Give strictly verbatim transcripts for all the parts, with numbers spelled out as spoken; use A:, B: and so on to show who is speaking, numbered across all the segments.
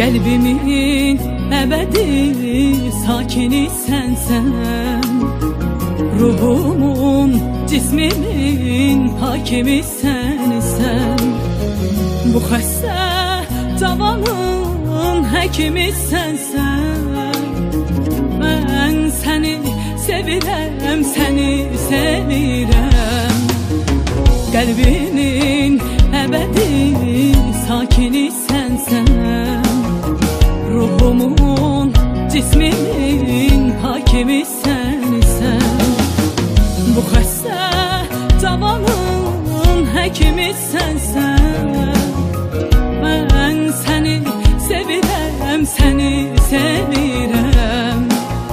A: Kalbimin ebedi sakini sensen, ruhumun, cismimin hakimi sensen. Bu xəstə cavanın həkimi sensen. Mən səni sevirəm, səni sevirəm. Qəlbimin əbədi sakini sensen, ruhumun, cismimin hakimi sensen. Bu xəstə cavanın həkimi sensen. Mən səni sevirəm, səni sevirəm.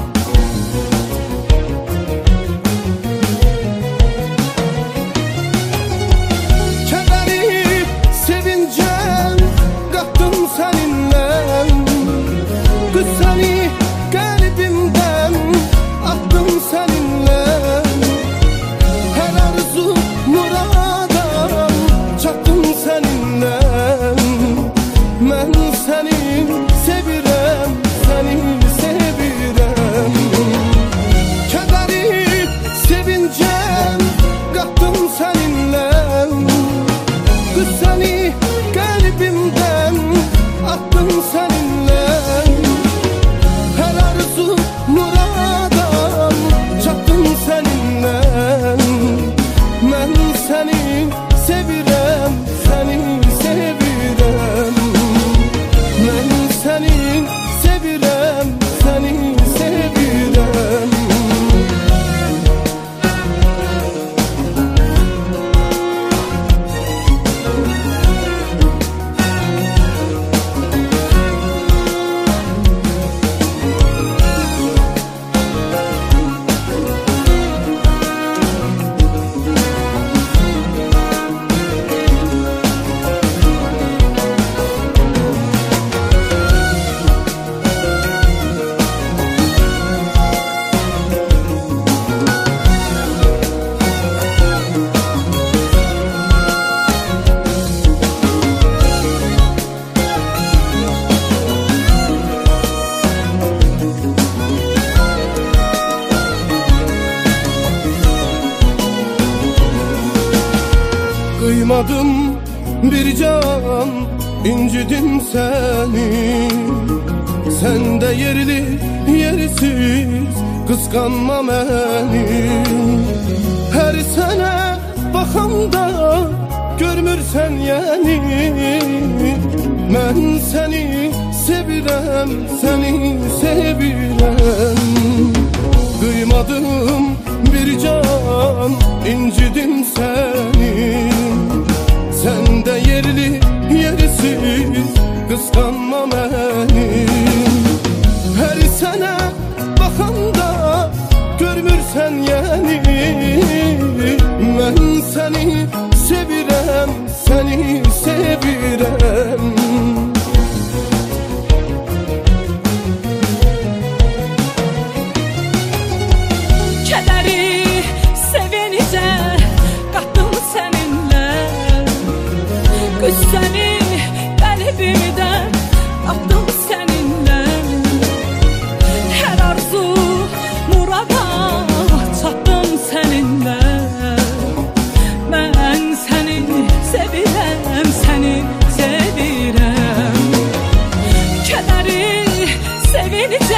B: Kıymadım bir can, incidim seni. Sen de yerli yersiz kıskanma beni. Her sene bakanda görmürsen yani. Ben seni sevirem, seni sevirem. Kıymadım bir can, incidim seni. Sen de yerli yersiz kıskanma beni. Her sene bakanda görmürsen yani. Ben seni sevirem, seni sevirem.
A: Səni qəlbimdən atdım səninlə. Hər arzu murada çatdım səninlə. Mən səni sevirəm, səni sevirəm. Kədəri sevincə